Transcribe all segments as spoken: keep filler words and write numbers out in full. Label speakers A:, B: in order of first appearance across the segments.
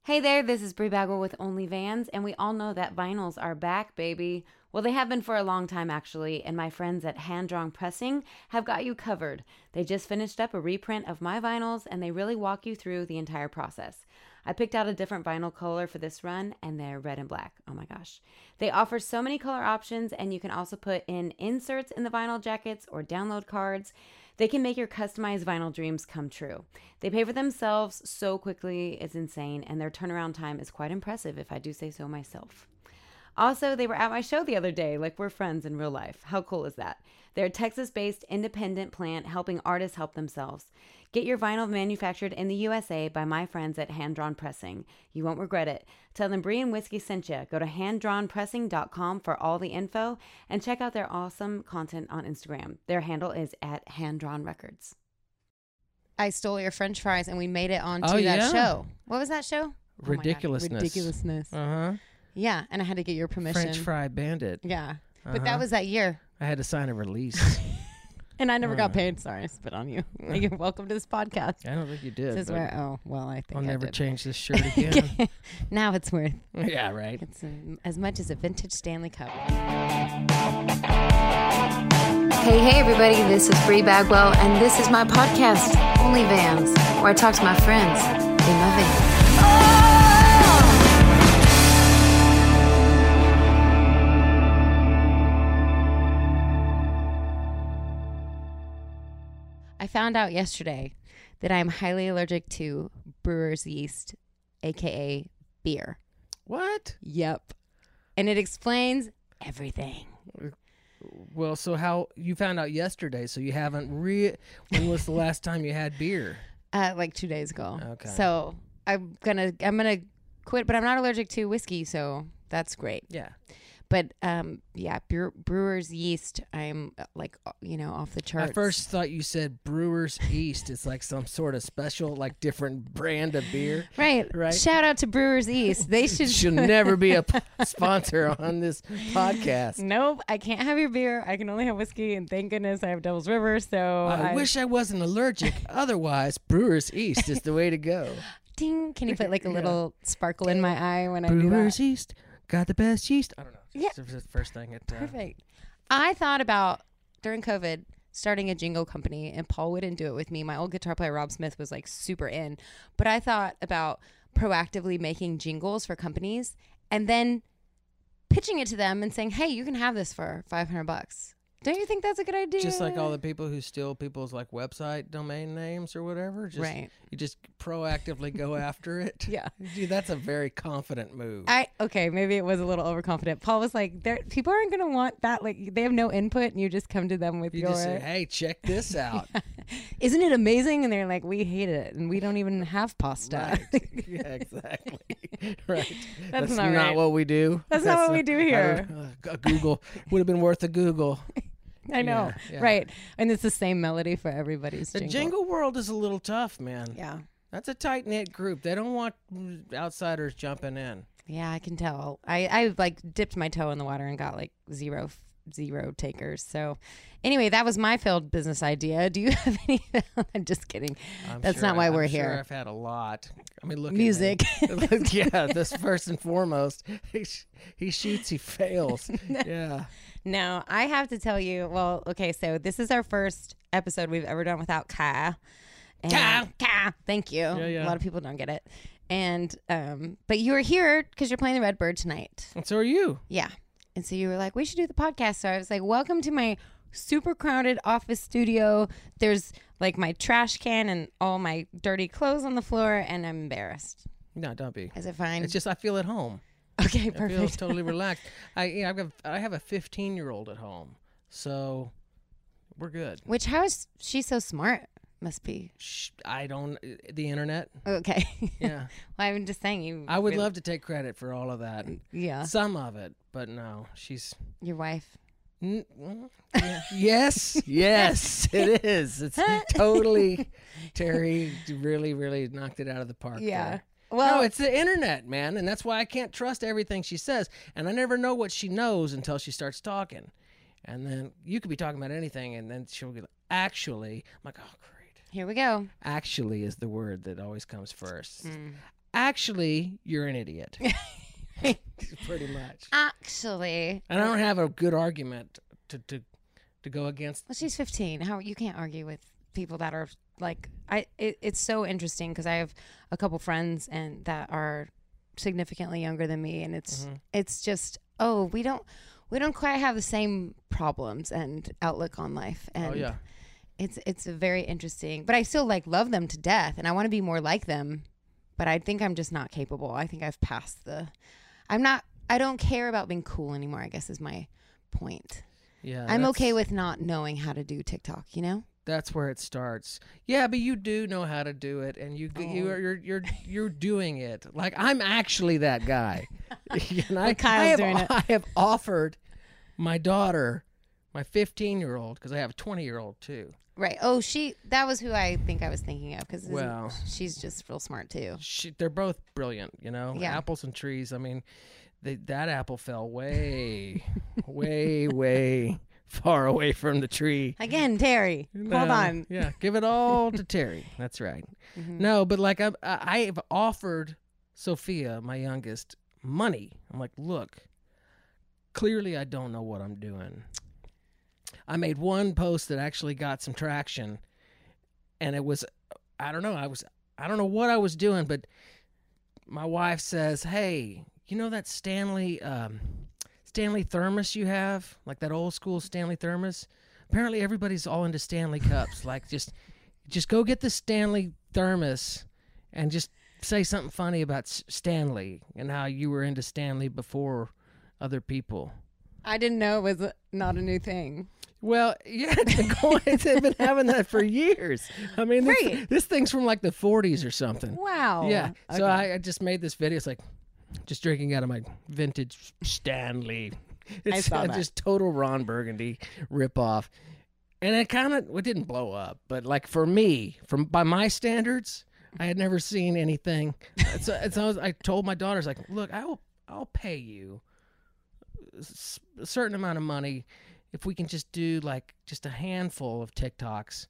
A: Hey there, this is Brie Bagwell with Only Vans, and we all know that vinyls are back, baby. Well, they have been for a long time, actually, and my friends at Hand Drawn Pressing have got you covered. They just finished up a reprint of my vinyls, and they really walk you through the entire process. I picked out a different vinyl color for this run, and they're red and black. Oh my gosh. They offer so many color options, and you can also put in inserts in the vinyl jackets or download cards. They can make your customized vinyl dreams come true. They pay for themselves so quickly, it's insane, and their turnaround time is quite impressive, if I do say so myself. Also, they were at my show the other day, like we're friends in real life. How cool is that? They're a Texas-based independent plant helping artists help themselves. Get your vinyl manufactured in the U S A by my friends at Hand Drawn Pressing. You won't regret it. Tell them Brie and Whiskey sent you. Go to hand drawn pressing dot com for all the info and check out their awesome content on Instagram. Their handle is at Hand Drawn Records. I stole your French fries and we made it onto
B: oh,
A: that
B: yeah?
A: show. What was that show?
B: Ridiculousness.
A: Oh Ridiculousness.
B: Uh-huh.
A: Yeah, and I had to get your permission.
B: French Fry Bandit.
A: Yeah, but
B: Uh-huh.
A: that was that year.
B: I had to sign a release.
A: And I never
B: Uh.
A: got paid. Sorry, I spit on you. You're welcome to this podcast.
B: I don't think you did.
A: This is
B: but
A: where, oh, well, I think
B: I'll
A: I
B: never
A: did.
B: change this shirt again.
A: Now it's worth.
B: Yeah, right.
A: It's a, as much as a vintage Stanley Cup.
C: Hey, hey, everybody, this is Brie Bagwell, and this is my podcast, Only Vans, where I talk to my friends in my van.
A: I found out yesterday that I'm highly allergic to brewer's yeast, a k a beer.
B: What?
A: Yep. And it explains everything.
B: Well, so how you found out yesterday? So you haven't re. When was the last time you had beer?
A: Uh, like two days ago.
B: Okay.
A: So I'm gonna I'm gonna quit, but I'm not allergic to whiskey, so that's great.
B: Yeah.
A: But um, yeah, brewer, brewer's yeast. I'm uh, like uh, you know off the charts.
B: I first thought you said Brewer's Yeast. It's like some sort of special, like different brand of beer.
A: right.
B: Right.
A: Shout out to Brewer's Yeast. They should
B: Should never be a p- sponsor on this podcast.
A: Nope, I can't have your beer. I can only have whiskey, and thank goodness I have Devil's River. So
B: I,
A: I
B: wish I wasn't allergic. Otherwise, Brewer's Yeast is the way to go.
A: Ding! Can you put like a
B: Yeah.
A: little sparkle in my eye when I do
B: Brewer's
A: that?
B: Yeast got the best yeast. I don't know.
A: Yeah.
B: It's the first thing. It, uh,
A: Perfect. I thought about during COVID starting a jingle company, and Paul wouldn't do it with me. My old guitar player Rob Smith was like super in, but I thought about proactively making jingles for companies and then pitching it to them and saying, "Hey, you can have this for five hundred bucks." Don't you think that's a good idea?
B: Just like all the people who steal people's like website domain names or whatever. Just,
A: Right.
B: You just proactively go after it.
A: Yeah.
B: Dude, that's a very confident move.
A: I okay, maybe it was a little overconfident. Paul was like, "There, people aren't gonna want that. Like, they have no input, and you just come to them with
B: you
A: your,
B: just say, hey, check this out.
A: isn't it amazing?" And they're like, "We hate it, and we don't even have pasta."
B: Right. Yeah, exactly. Right.
A: That's not right.
B: what we do.
A: That's not what we do
B: I
A: here.
B: don't- uh, Google would have been worth a Google.
A: I know,
B: Yeah, yeah.
A: right? And it's the same melody for everybody's
B: The
A: jingle.
B: jingle world is a little tough, man.
A: Yeah,
B: That's a tight knit group. They don't want outsiders jumping in.
A: yeah, I can tell. I I like dipped my toe in the water and got like zero zero takers. So anyway, that was my failed business idea. Do you have any? I'm just kidding.
B: I'm
A: That's
B: sure
A: not why
B: I-
A: we're
B: I'm
A: here.
B: Sure I've had a lot. I mean, look
A: Music.
B: At me. Yeah, this first and foremost. He, sh- he shoots, he fails. Yeah.
A: No, I have to tell you. Well, okay, so this is our first episode we've ever done without Kyle. And-
B: Kyle.
A: Kyle. Thank you.
B: Yeah, yeah.
A: A lot of people don't get it. And um, but you were here because you're playing the Redbird tonight.
B: And so are you.
A: Yeah. And so you were like, we should do the podcast. So I was like, welcome to my super crowded office studio. There's like my trash can and all my dirty clothes on the floor, and I'm embarrassed.
B: No, don't be.
A: Is it fine?
B: It's just I feel at home.
A: okay,
B: I feel
A: perfect.
B: totally relaxed. I yeah, I've got, I have a fifteen year old at home, so we're good.
A: Which, how is she so smart? Must be.
B: Shh, I don't. The internet.
A: Okay.
B: Yeah.
A: Well, I'm just saying you.
B: I would
A: really-
B: love to take credit for all of that.
A: Yeah.
B: Some of it, but no, she's.
A: Your wife.
B: N- mm, yeah. Yes, yes, it is. It's totally. Terry really, really knocked it out of the park.
A: Yeah.
B: there.
A: Well,
B: no, it's the internet, man, and that's why I can't trust everything she says, and I never know what she knows until she starts talking, and then you could be talking about anything, and then she'll be like, "Actually," I'm like, "Oh, great."
A: here we go.
B: Actually is the word that always comes first.
A: Mm.
B: actually, you're an idiot. Pretty much.
C: Actually.
B: And I don't have a good argument to to, to go against.
C: Well, she's fifteen. How you can't argue with people that are like I. It, it's so interesting because I have a couple friends and that are significantly younger than me, and it's mm-hmm. it's just oh we don't we don't quite have the same problems and outlook on life. And
B: oh yeah.
C: It's it's a very interesting, but I still like love them to death, and I want to be more like them. But I think I'm just not capable. I think I've passed the. I'm not. I don't care about being cool anymore, I guess is my point.
B: Yeah,
C: I'm okay with not knowing how to do TikTok. You know.
B: That's where it starts. Yeah, but you do know how to do it, and you oh. you are you're you're you're doing it. Like I'm actually that guy. and I,
C: Kyle's
B: I have,
C: doing it.
B: I have offered my daughter, my fifteen year old, because I have a twenty year old too.
C: Right. Oh, she. That was who I think I was thinking of because
B: well,
C: she's just real smart too.
B: She, they're both brilliant. You know,
C: yeah.
B: Apples and trees. I mean, they, that apple fell way, way, way far away from the tree.
C: Again, Terry.
B: No,
C: hold on.
B: Yeah, give it all to Terry. That's right. Mm-hmm. No, but like I, I have offered Sophia, my youngest, money. I'm like, look, clearly I don't know what I'm doing. I made one post that actually got some traction, and it was, I don't know, I was, I don't know what I was doing, but my wife says, hey, you know that Stanley, um, Stanley thermos you have, like that old school Stanley thermos? Apparently everybody's all into Stanley cups. Like just, just go get the Stanley thermos and just say something funny about S- Stanley and how you were into Stanley before other people.
C: I didn't know it was not a new thing.
B: Well, yeah, they've been having that for years. I mean, this,
C: right.
B: this thing's from like the forties or something.
C: Wow.
B: Yeah.
C: Okay.
B: So I, I just made this video. It's like just drinking out of my vintage Stanley. It's
C: I saw that.
B: Just total Ron Burgundy ripoff. And it kind of it didn't blow up, but like for me, from by my standards, I had never seen anything. So, so I, was, I told my daughters, like, look, I'll I'll pay you a certain amount of money if we can just do like just a handful of TikToks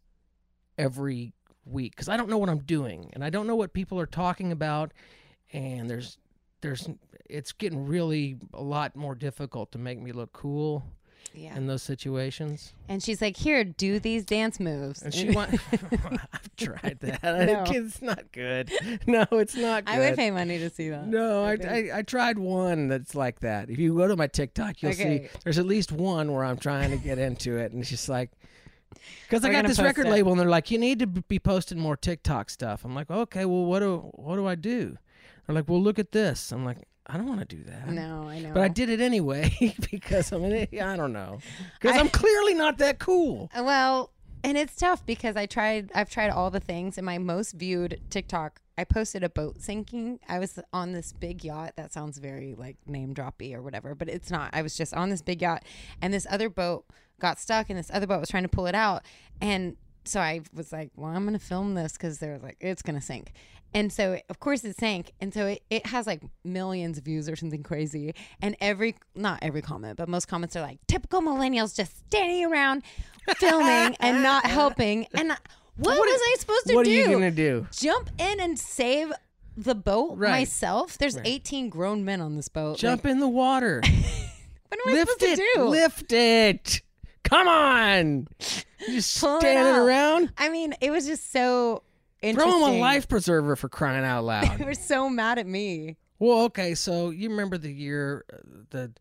B: every week, because I don't know what I'm doing and I don't know what people are talking about, and there's there's it's getting really a lot more difficult to make me look cool. Yeah. In those situations.
C: And she's like, here, do these dance moves.
B: And she wants, I've tried that. No. It's not good. No, it's not good.
C: I would pay money to see that.
B: No, I, I, I tried one that's like that. If you go to my TikTok, you'll okay. see there's at least one where I'm trying to get into it. And it's just like, because I got this record it. label and they're like, you need to be posting more TikTok stuff. I'm like, okay, well, what do, what do I do? They're like, well, look at this. I'm like, I don't want to do that.
C: No, I know.
B: But I did it anyway because I mean, I don't know. Because I'm clearly not that cool.
C: Well, and it's tough because I tried, I've tried all the things, and my most viewed TikTok, I posted a boat sinking. I was on this big yacht. That sounds very like name droppy or whatever, but it's not. I was just on this big yacht, and this other boat got stuck, and this other boat was trying to pull it out. And so I was like, well, I'm going to film this because they're like, it's going to sink. And so, of course, it sank. And so it, it has like millions of views or something crazy. And every, not every comment, but most comments are like, typical millennials just standing around filming and not helping. And what, what was is, I supposed to
B: what
C: do?
B: What are you going to do?
C: Jump in and save the boat
B: right.
C: myself? There's
B: right.
C: eighteen grown men on this boat.
B: Jump
C: like,
B: in the water.
C: What am I
B: Lift
C: supposed
B: it,
C: to do?
B: Lift it. Come on. You're just
C: Pull
B: standing around.
C: I mean, it was just so...
B: Throw him a life preserver for crying out loud.
C: They were so mad at me.
B: Well, okay, so you remember the year, uh, the,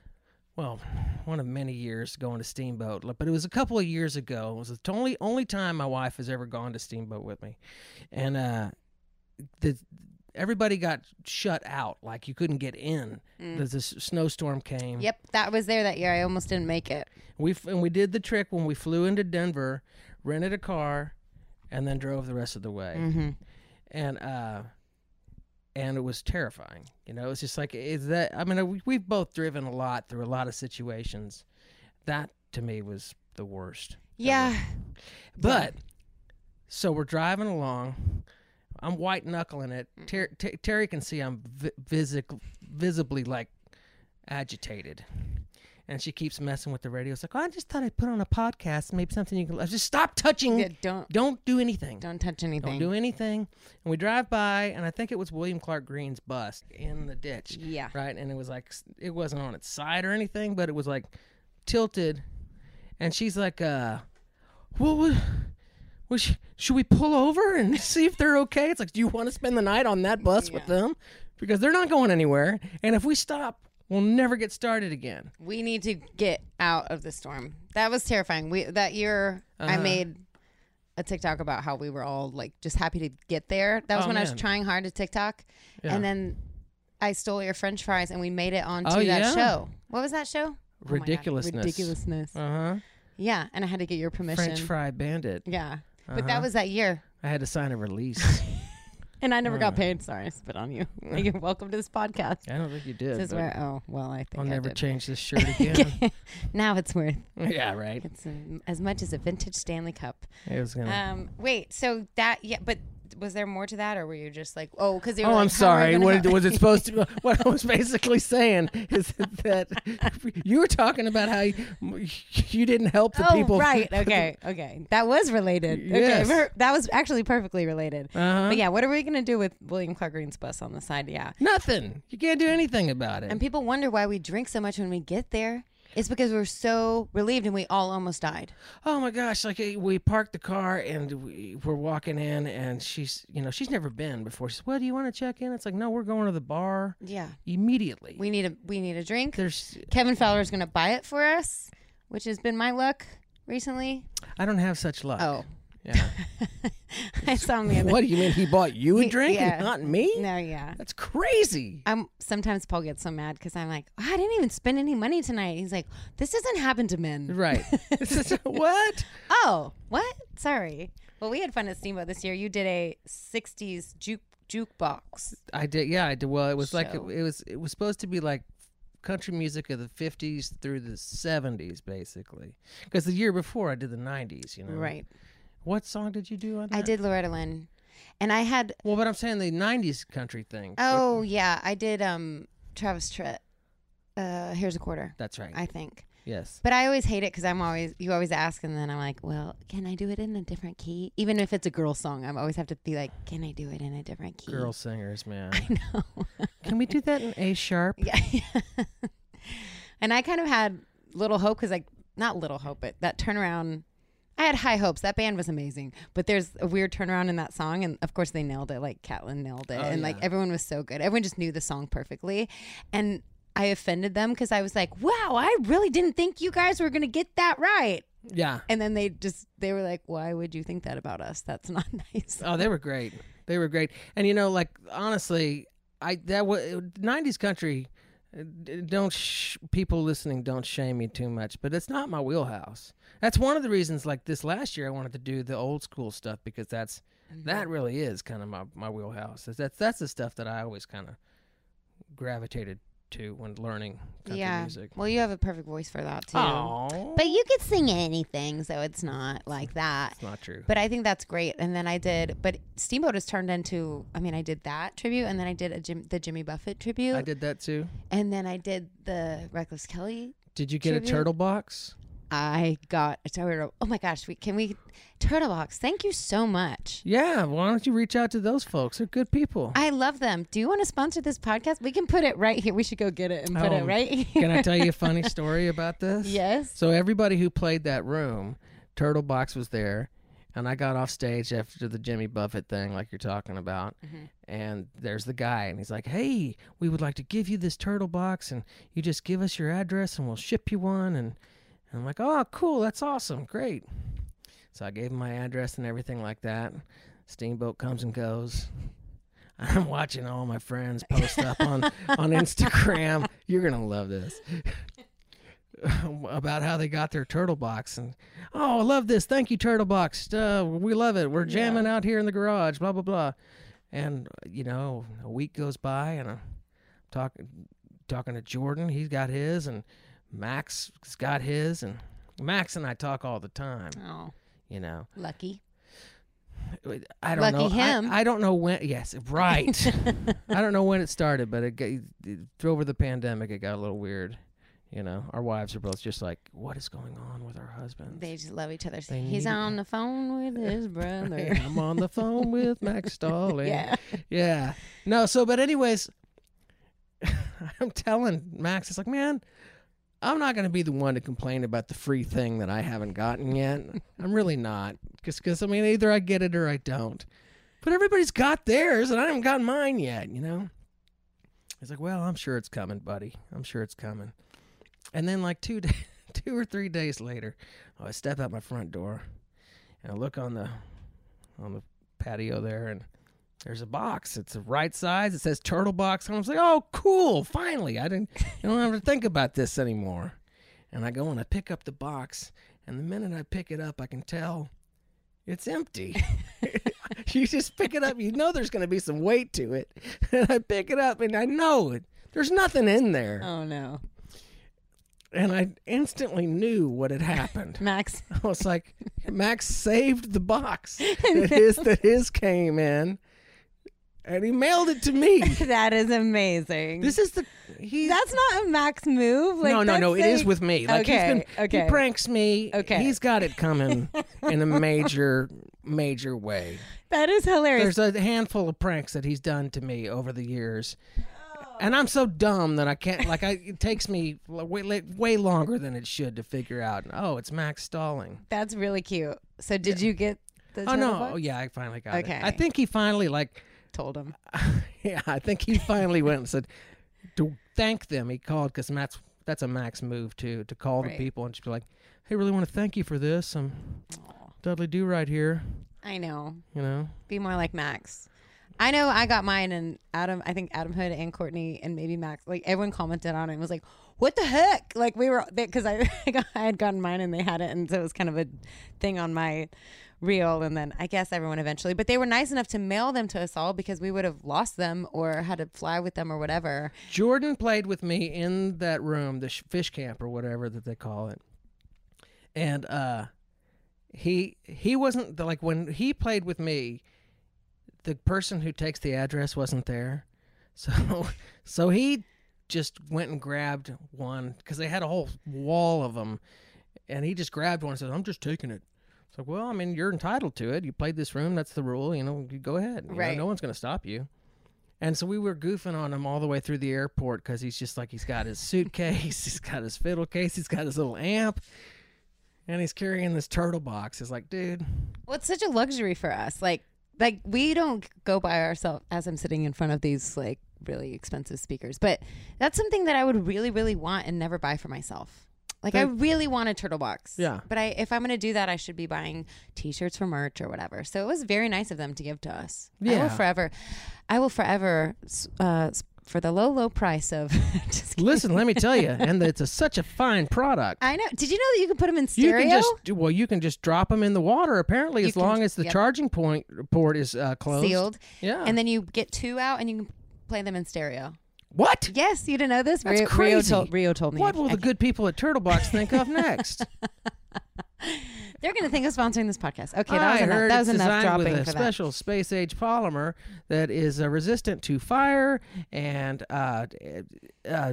B: well, one of many years going to Steamboat, but it was a couple of years ago. It was the only only time my wife has ever gone to Steamboat with me, and uh, the everybody got shut out, like you couldn't get in. Mm. The, the snowstorm came.
C: Yep, that was there that year. I almost didn't make it.
B: We and we did the trick when we flew into Denver, rented a car, and then drove the rest of the way.
C: Mm-hmm.
B: And uh, and it was terrifying. You know, it's just like, is that, I mean, we, we've both driven a lot through a lot of situations. That, to me, was the worst.
C: Yeah.
B: Ever. But, so we're driving along. I'm white-knuckling it. Ter- Ter- Terry can see I'm vi- visi- visibly, like, agitated. and she keeps messing with the radio. It's like, oh, I just thought I'd put on a podcast, maybe something you can. Just stop touching.
C: Yeah, don't
B: don't do anything.
C: don't touch anything.
B: Don't do anything. And we drive by, and I think it was William Clark Green's bus in the ditch.
C: Yeah.
B: Right, and it was like it wasn't on its side or anything, but it was like tilted. And she's like, uh, "What would? Well, sh- should we pull over and see if they're okay?" It's like, do you want to spend the night on that bus
C: Yeah.
B: with them? Because they're not going anywhere, and if we stop, we'll never get started again.
C: We need to get out of the storm. That was terrifying. We that year I
B: Uh-huh.
C: made a TikTok about how we were all like just happy to get there. That was
B: Oh,
C: when I was
B: man.
C: trying hard to TikTok,
B: Yeah.
C: and then I stole your French fries and we made it onto
B: Oh,
C: that
B: yeah?
C: show. What was that show? Oh my God.
B: Ridiculousness.
C: Ridiculousness.
B: Uh huh.
C: Yeah, and I had to get your permission.
B: French Fry Bandit.
C: Yeah, but
B: Uh-huh.
C: that was that year,
B: I had to sign a release.
C: and I never got
B: Uh.
C: paid. Sorry, I spit on you. You're welcome to this podcast.
B: I don't think you did.
C: This is
B: but
C: where oh well, I think
B: I'll
C: I
B: never
C: did.
B: change this shirt again.
C: Now it's worth
B: Yeah, right.
C: it's um, as much as a vintage Stanley Cup.
B: It was gonna.
C: Um, wait, so that yeah, but was there more to that, or were you just like, oh, because
B: Oh, I'm sorry. What was it supposed to? What I was basically saying is that you were talking about how you, you didn't help the
C: oh,
B: people.
C: right. Okay. Okay. That was related.
B: Yes.
C: Okay. ver- That was actually perfectly related.
B: Uh-huh.
C: But yeah, what are we gonna do with William Clark Green's bus on the side? Yeah.
B: Nothing. You can't do anything about it.
C: And people wonder why we drink so much when we get there. It's because we're so relieved, and we all almost died.
B: Oh my gosh! Like eh, we parked the car and we, we're walking in, and she's, you know, she's never been before. She says, "Well, do you want to check in?" It's like, no, we're going to the bar
C: Yeah.
B: immediately.
C: We need a we need a drink.
B: There's,
C: Kevin Fowler is gonna buy it for us, which has been my luck recently.
B: I don't have such luck.
C: Oh.
B: Yeah.
C: I saw him the other
B: What do you mean? He bought you a
C: He-
B: drink
C: yeah.
B: and not me?
C: No, yeah.
B: That's crazy.
C: I'm sometimes Paul gets so mad because I'm like, oh, I didn't even spend any money tonight. He's like, this doesn't happen to men.
B: Right. What?
C: Oh, what? Sorry. Well, we had fun at Steamboat this year. You did a sixties juke jukebox.
B: I did. Yeah, I did. Well, it was like
C: Show.
B: it was. It was supposed to be like country music of the fifties through the seventies, basically. Because the year before I did the nineties. You know.
C: Right.
B: What song did you do on that?
C: I did Loretta Lynn. And I had,
B: Well, but I'm saying the nineties country thing.
C: oh, yeah, I did um Travis Tritt. Uh, Here's a Quarter,
B: That's right.
C: I think.
B: yes.
C: But I always hate it because I'm always, you always ask, and then I'm like, well, can I do it in a different key? Even if it's a girl song, I always have to be like, can I do it in a different key?
B: Girl singers, man.
C: I know.
B: Can we do that in A sharp?
C: Yeah. And I kind of had little hope because, like, not little hope, but that turnaround, I had high hopes. That band was amazing. But there's a weird turnaround in that song. And of course, they nailed it. Like, Catlin nailed it.
B: Oh,
C: and, like,
B: yeah.
C: everyone was so good. Everyone just knew the song perfectly. And I offended them because I was like, wow, I really didn't think you guys were going to get that right.
B: Yeah.
C: And then they just, they were like, why would you think that about us? That's not nice.
B: Oh, they were great. They were great. And you know, like honestly, I that was nineties country. uh, d- Don't sh- people listening don't shame me too much, but it's not my wheelhouse. That's one of the reasons. Like this last year, I wanted to do the old school stuff because that's that really is kind of my my wheelhouse. That's that's the stuff that I always kind of gravitated to when learning country
C: Yeah.
B: music.
C: Well, you have a perfect voice for that, too.
B: Oh,
C: But you could sing anything, so it's not like that.
B: it's not true.
C: But I think that's great. And then I did, but Steamboat has turned into, I mean, I did that tribute, and then I did a Jim, the Jimmy Buffett tribute.
B: I did that too.
C: And then I did the Reckless Kelly.
B: Did you get
C: Tribute?
B: a turtle box?
C: I got a turtle. Oh my gosh, we can we Turtle Box. Thank you so much.
B: Yeah. Why don't you reach out to those folks? They're good people.
C: I love them. Do you want to sponsor this podcast? We can put it right here. We should go get it and put
B: Oh,
C: it right here.
B: Can I tell you a funny story about this?
C: Yes.
B: So everybody who played that room, Turtle Box was there, and I got off stage after the Jimmy Buffett thing, like you're talking about,
C: Mhm.
B: and there's the guy, and he's like, "Hey, we would like to give you this Turtle Box, and you just give us your address, and we'll ship you one." And, and I'm like, "Oh, cool, that's awesome, great." So I gave him my address and everything like that. Steamboat comes and goes. I'm watching all my friends post up on, on Instagram. You're gonna love this. About how they got their Turtle Box, and oh, I love this. Thank you, Turtle Box. Uh, we love it. We're jamming out here in the garage. Blah blah blah. And you know, a week goes by, and I'm talking talking to Jordan. He's got his, and Max has got his, and Max and I talk all the time.
C: Oh,
B: You know,
C: lucky.
B: I don't
C: Lucky
B: know.
C: him.
B: I, I don't know when. Yes, right. I don't know when it started, but it, got, it, over the pandemic, it got a little weird. You know, our wives are both just like, what is going on with our husbands?
C: They just love each other.
B: They
C: He's
B: need-
C: on the phone with his brother.
B: I'm on the phone with Max Stalling.
C: Yeah.
B: Yeah. No, so, but anyways, I'm telling Max, it's like, man, I'm not going to be the one to complain about the free thing that I haven't gotten yet. I'm really not. Because, I mean, either I get it or I don't. But everybody's got theirs, and I haven't gotten mine yet, you know? He's like, well, I'm sure it's coming, buddy. I'm sure it's coming. And then like two, day, two or three days later, oh, I step out my front door, and I look on the on the patio there, and there's a box. It's the right size. It says Turtle Box. And I was like, oh, cool. Finally. I didn't, I don't have to think about this anymore. And I go and I pick up the box. And the minute I pick it up, I can tell it's empty. You just pick it up. You know there's going to be some weight to it. And I pick it up and I know it. There's nothing in there.
C: Oh, no.
B: And I instantly knew what had happened.
C: Max.
B: I was like, Max saved the box that his, that his came in. And he mailed it to me.
C: That is amazing.
B: This is the he.
C: That's not a Max move. Like,
B: no, no,
C: that's
B: no. It
C: like,
B: is with me. Like
C: okay,
B: he's been,
C: okay.
B: he pranks me.
C: Okay.
B: He's got it coming in a major, major way.
C: That is hilarious.
B: There's a handful of pranks that he's done to me over the years, and I'm so dumb that I can't. Like, I, it takes me way, way longer than it should to figure out. Oh, it's Max Stalling.
C: That's really cute. So did you get the
B: Oh
C: turtle
B: no!
C: box?
B: Oh yeah, I finally got
C: Okay.
B: it. I think he finally like.
C: Told him.
B: Yeah, I think he finally went and said to thank them. He called because Matt's that's a Max move too, to call
C: Right.
B: the people and just be like, "Hey, really want to thank you for this. I'm
C: Aw.
B: Dudley Do right here."
C: I know.
B: You know,
C: Be more like Max. I know I got mine, and Adam, I think Adam Hood and Courtney and maybe Max, like everyone commented on it and was like, what the heck? Like we were, because I, I had gotten mine and they had it. And so it was kind of a thing on my reel. And then I guess everyone eventually, but they were nice enough to mail them to us all because we would have lost them or had to fly with them or whatever.
B: Jordan played with me in that room, the sh- fish camp or whatever that they call it. And uh, he he wasn't the, like when he played with me, the person who takes the address wasn't there, so so he just went and grabbed one because they had a whole wall of them, and he just grabbed one and said, "I'm just taking it." It's like, well, I mean, you're entitled to it. You played this room. That's the rule. You know, you go ahead. You know,
C: Right.
B: no one's going to stop you. And so we were goofing on him all the way through the airport because he's just like, he's got his suitcase, he's got his fiddle case, he's got his little amp, and he's carrying this turtle box. It's like, dude.
C: Well, it's such a luxury for us. Like, like we don't go by ourselves as I'm sitting in front of these like really expensive speakers, but that's something that I would really, really want and never buy for myself. Like I
B: Thank-
C: really want a turtle box.
B: Yeah.
C: But I, if I'm going to do that, I should be buying T-shirts for merch or whatever. So it was very nice of them to give to us. I
B: Yeah.
C: will forever, I will forever, uh, for the low, low price of. Just kidding.
B: Listen, let me tell you, and it's a, such a fine product.
C: I know. Did you know that you can put them in
B: You
C: stereo?
B: can just well, you can just drop them in the water. Apparently,
C: You
B: as
C: can-
B: long as the
C: yep.
B: charging point port is uh, closed,
C: sealed,
B: Yeah.
C: and then you get two out, and you can play them in stereo.
B: what?
C: Yes, you didn't know this.
B: That's
C: Rio, Rio,
B: crazy.
C: told, Rio told me.
B: What will
C: I
B: the good people at Turtle Box think of next?
C: They're going to think of sponsoring this podcast. Okay, that
B: I
C: was enough.
B: heard
C: That was
B: it's
C: enough
B: designed
C: dropping
B: with a
C: for that.
B: special space age polymer that is uh, resistant to fire and uh, uh,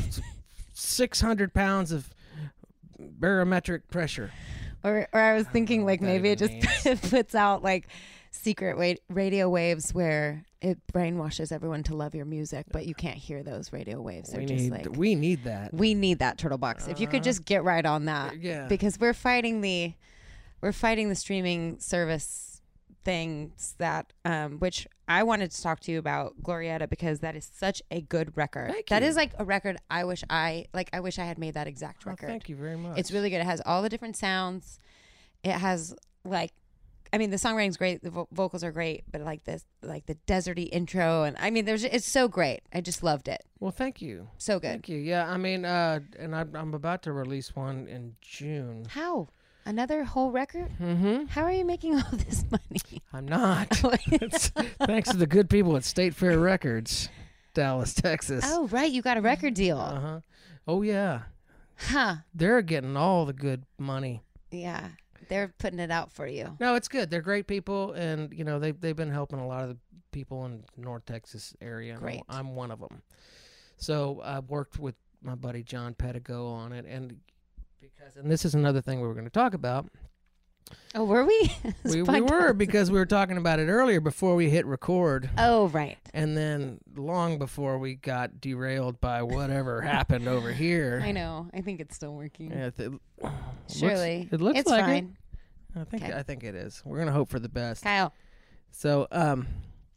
B: six hundred pounds of barometric pressure.
C: Or, or I was thinking
B: know
C: like
B: what that
C: maybe it
B: even
C: just puts out like secret wa- radio waves where it brainwashes everyone to love your music, but you can't hear those radio waves. They're
B: We
C: just
B: need
C: like
B: we need that.
C: we need that turtle box. If you could
B: Uh,
C: just get right on that,
B: Yeah.
C: because we're fighting the we're fighting the streaming service things that um which I wanted to talk to you about Glorietta because that is such a good record.
B: Thank
C: That
B: you.
C: is like a record I wish I like I wish I had made that exact
B: Oh,
C: record.
B: thank you very much.
C: It's really good. It has all the different sounds. It has like, I mean, the songwriting's great. The vo- vocals are great, but like this, like the deserty intro, and I mean, there's it's so great. I just loved it.
B: well. Thank you.
C: So good.
B: Thank you. Yeah, I mean, uh, and I'm, I'm about to release one in June.
C: How? Another whole record?
B: Mm-hmm.
C: How are you making all this money?
B: I'm not. It's thanks to the good people at State Fair Records, Dallas, Texas.
C: Oh, right. You got a record deal.
B: Uh huh. Oh yeah,
C: Huh.
B: they're getting all the good money.
C: Yeah. They're putting it out for you.
B: No, it's good. They're great people, and you know they they've been helping a lot of the people in North Texas area. and
C: Great.
B: I'm one of them. So I've worked with my buddy John Pedigo on it, and because and this is another thing we were going to talk about.
C: Oh, were we?
B: we, we were because we were talking about it earlier before we hit record.
C: Oh, right.
B: And then long before we got derailed by whatever happened over here.
C: I know. I think it's still working.
B: Yeah, it, it
C: Surely.
B: looks, it looks
C: it's
B: like
C: fine.
B: it. I think
C: Okay.
B: I think it is. We're gonna hope for the best.
C: Kyle.
B: So, um,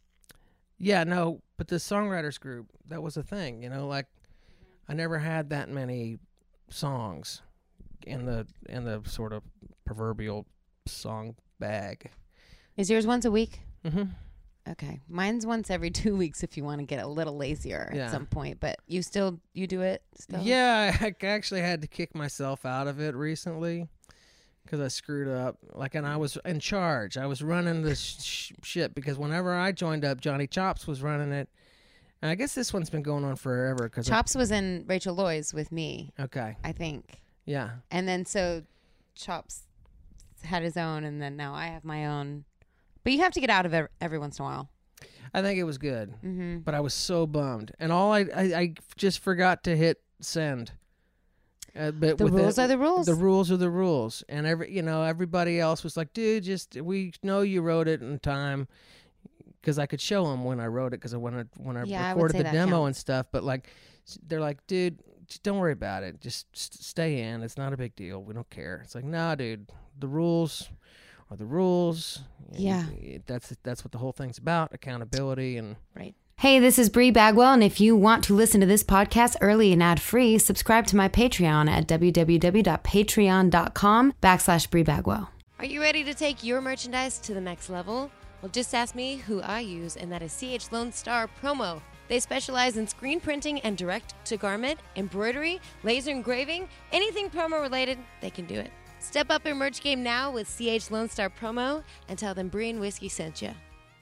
B: yeah, no, but the songwriters group, that was a thing. You know, like I never had that many songs in the in the sort of proverbial song bag.
C: Is yours once a week?
B: Mm-hmm.
C: Okay. Mine's once every two weeks if you want to get a little lazier
B: Yeah.
C: at some point. But you still, you do it still?
B: Yeah, I actually had to kick myself out of it recently because I screwed up. Like, and I was in charge. I was running this sh- shit because whenever I joined up, Johnny Chops was running it. And I guess this one's been going on forever. Cause
C: Chops was in Rachel Loy's with me,
B: I, okay.
C: I think.
B: Yeah.
C: And then so Chops had his own, and then now I have my own. But you have to get out of it every once in a while.
B: I think it was good,
C: Mm-hmm.
B: but I was so bummed. And all I, I, I just forgot to hit send. Uh, but
C: The
B: with
C: rules
B: it,
C: are the rules.
B: The rules are the rules. And every, you know, everybody else was like, dude, just, we know you wrote it in time. Because I could show them when I wrote it, because when I, when I
C: Yeah, I would
B: recorded
C: say
B: the
C: that
B: demo
C: counts.
B: and stuff. But like, s- they're like, dude, just don't worry about it. Just st- stay in. It's not a big deal. We don't care. It's like, nah, dude, the rules are the rules. And
C: Yeah.
B: it- That's, that's what the whole thing's about, accountability. And
C: Right.
A: Hey, this is Bree Bagwell, and if you want to listen to this podcast early and ad-free, subscribe to my Patreon at www.patreon.com backslash Bree Bagwell.
D: Are you ready to take your merchandise to the next level? Well, just ask me who I use, and that is C H Lone Star Promo. They specialize in screen printing and direct-to-garment, embroidery, laser engraving, anything promo related, they can do it. Step up your merch game now with C H Lone Star Promo and tell them Bree and Whiskey sent you.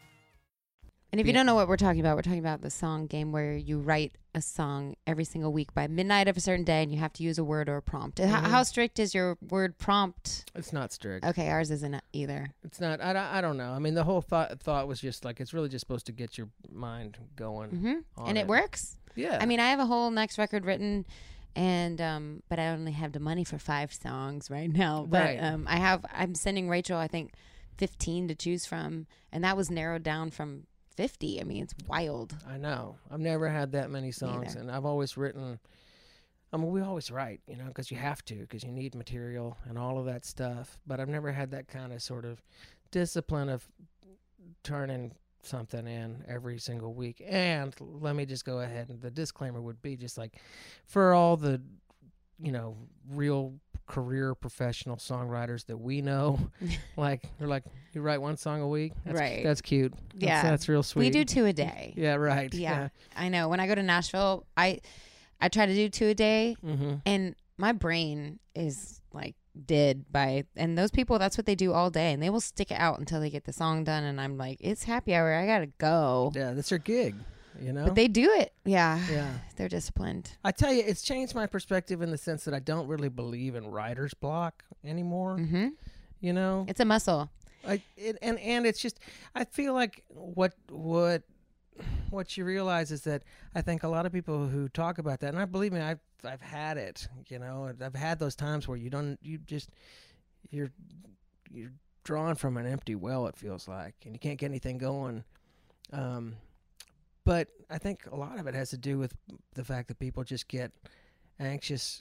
C: And if you
B: Yeah.
C: don't know what we're talking about, we're talking about the song game where you write a song every single week by midnight of a certain day, and you have to use a word or a prompt. H-
B: Mhm.
C: How strict is your word prompt?
B: it's not strict.
C: Okay, ours isn't either.
B: It's not. I, don't- I don't know. I mean, the whole thought thought was just like, it's really just supposed to get your mind going.
C: hmm
B: on
C: And it
B: it.
C: works.
B: Yeah.
C: I mean, I have a whole next record written, and um, but I only have the money for five songs right now. But
B: Right.
C: um, I have. I'm sending Rachel, I think, fifteen to choose from, and that was narrowed down from fifty. I mean, it's wild.
B: I know. I've never had that many songs,
C: Neither.
B: and I've always written. I mean, we always write, you know, because you have to, because you need material and all of that stuff. But I've never had that kind of sort of discipline of turning something in every single week. And let me just go ahead, and the disclaimer would be just like, for all the, you know, real career professional songwriters that we know, like they're like, you write one song a week. That's,
C: Right.
B: That's cute. That's,
C: Yeah.
B: That's real sweet.
C: We do two a day.
B: Yeah. Right.
C: Yeah, I know. When I go to Nashville, I I try to do two a day,
B: Mm-hmm.
C: and my brain is like dead by. And those people, that's what they do all day, and they will stick it out until they get the song done. And I'm like, it's happy hour. I gotta go.
B: Yeah. That's their gig. You know.
C: But they do it. Yeah,
B: yeah.
C: they're disciplined.
B: I tell you, it's changed my perspective in the sense that I don't really believe in writer's block anymore.
C: hmm
B: You know,
C: It's a muscle.
B: I it, and and it's just I feel like what what what you realize is that I think a lot of people who talk about that, and I believe me, I've I've had it. You know, I've had those times where you don't you just you're you're drawn from an empty well. It feels like, and you can't get anything going. Um, but I think a lot of it has to do with the fact that people just get anxious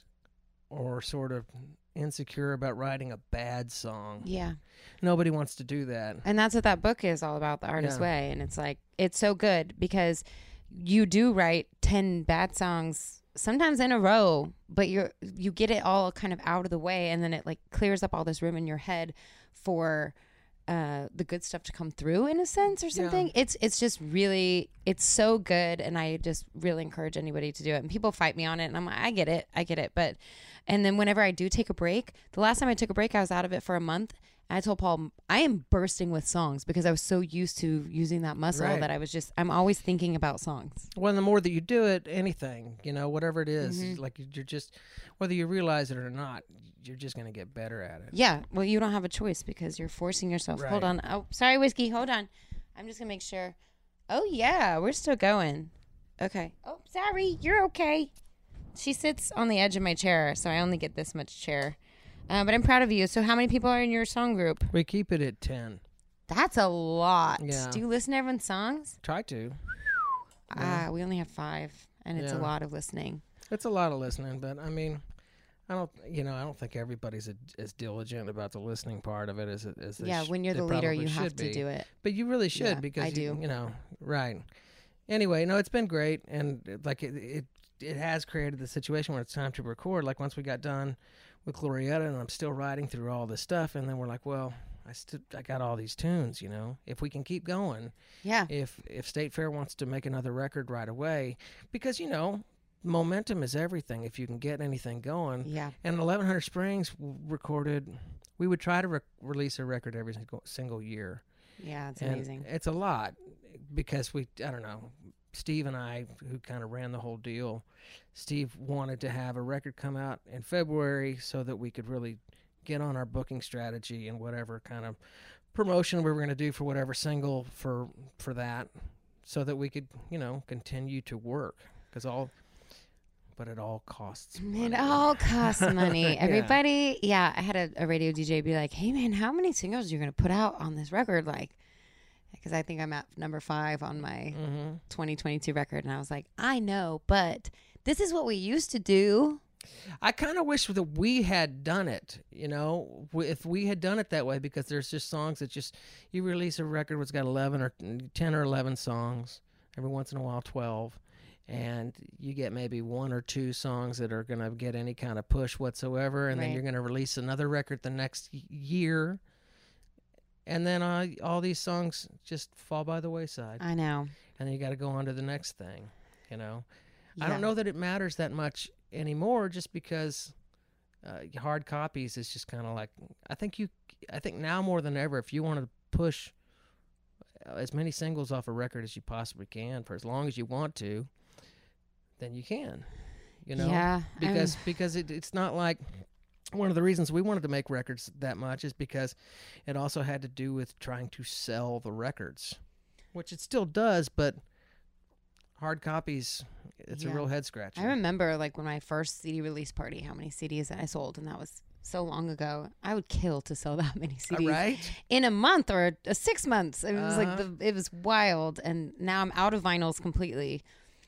B: or sort of insecure about writing a bad song.
C: Yeah.
B: Nobody wants to do that.
C: And that's what that book is all about, The Artist's
B: Yeah.
C: Way. And it's like, it's so good because you do write ten bad songs sometimes in a row, but you're, you get it all kind of out of the way. And then it like clears up all this room in your head for uh, the good stuff to come through in a sense or something. It's, it's just really, it's so good. And I just really encourage anybody to do it. And people fight me on it. And I'm like, I get it. I get it. But, and then whenever I do take a break, the last time I took a break, I was out of it for a month. And I told Paul, I am bursting with songs because I was so used to using that muscle
B: Right.
C: that I was just, I'm always thinking about songs.
B: Well, the more that you do it, anything, you know, whatever it is,
C: Mhm.
B: like you're just, whether you realize it or not, you're just going to get better at it.
C: Yeah. Well, you don't have a choice because you're forcing yourself. Hold
B: Right.
C: on. Oh, sorry, Whiskey. Hold on. I'm just going to make sure. Oh, yeah. We're still going. Okay. Oh, sorry. You're okay. She sits on the edge of my chair, so I only get this much chair. Uh, but I'm proud of you. So how many people are in your song group?
B: We keep it at ten.
C: That's a lot.
B: Yeah.
C: Do you listen to everyone's songs?
B: Try to.
C: Ah, we only have five, and it's
B: Yeah.
C: a lot of listening.
B: It's a lot of listening, but I mean, I don't, you know, I don't think everybody's a, as diligent about the listening part of it as as they
C: Yeah,
B: sh-
C: when you're
B: they
C: the leader,
B: probably
C: you have
B: should
C: to
B: be.
C: do it.
B: But you really should
C: Yeah,
B: because
C: I
B: you,
C: do.
B: you know, right. Anyway, no, it's been great, and uh, like it, it, it has created the situation where it's time to record. Like once we got done with Glorietta, and I'm still writing through all this stuff, and then we're like, well, I still I got all these tunes, you know. If we can keep going,
C: Yeah.
B: if if State Fair wants to make another record right away, because you know, momentum is everything. If you can get anything going,
C: Yeah.
B: and eleven hundred Springs w- recorded, we would try to re- release a record every single, single year.
C: Yeah, it's
B: And
C: amazing.
B: It's a lot because we, I don't know, Steve and I, who kind of ran the whole deal, Steve wanted to have a record come out in February so that we could really get on our booking strategy and whatever kind of promotion we were going to do for whatever single for for that, so that we could, you know, continue to work. Because all, but it all costs money.
C: It all costs money.
B: Yeah.
C: Everybody, yeah, I had a, a radio D J be like, hey, man, how many singles are you going to put out on this record? Like, because I think I'm at number five on my
B: Mm-hmm.
C: twenty twenty-two record. And I was like, I know, but this is what we used to do.
B: I kind of wish that we had done it, you know, w- if we had done it that way, because there's just songs that just, you release a record that's got eleven or ten or eleven songs, every once in a while twelve, and you get maybe one or two songs that are going to get any kind of push whatsoever, and then
C: Right.
B: you're going to release another record the next y- year, and then uh, all these songs just fall by the wayside,
C: I know.
B: and then you got to go on to the next thing, you know. I
C: Yeah.
B: don't know that it matters that much anymore, just because uh, hard copies is just kind of like, I think you, I think now more than ever, if you want to push uh, as many singles off a record as you possibly can for as long as you want to, then you can, you know,
C: Yeah.
B: because
C: I'm-
B: because it, it's not like, one of the reasons we wanted to make records that much is because it also had to do with trying to sell the records, which it still does, but hard copies, it's
C: Yeah.
B: a real head scratcher.
C: I remember like when my first C D release party, how many C Ds that I sold, and that was so long ago. I would kill to sell that many C Ds
B: All right.
C: in a month or a, a six months. It was like
B: Uh-huh.
C: the it was wild, and now I'm out of vinyls completely.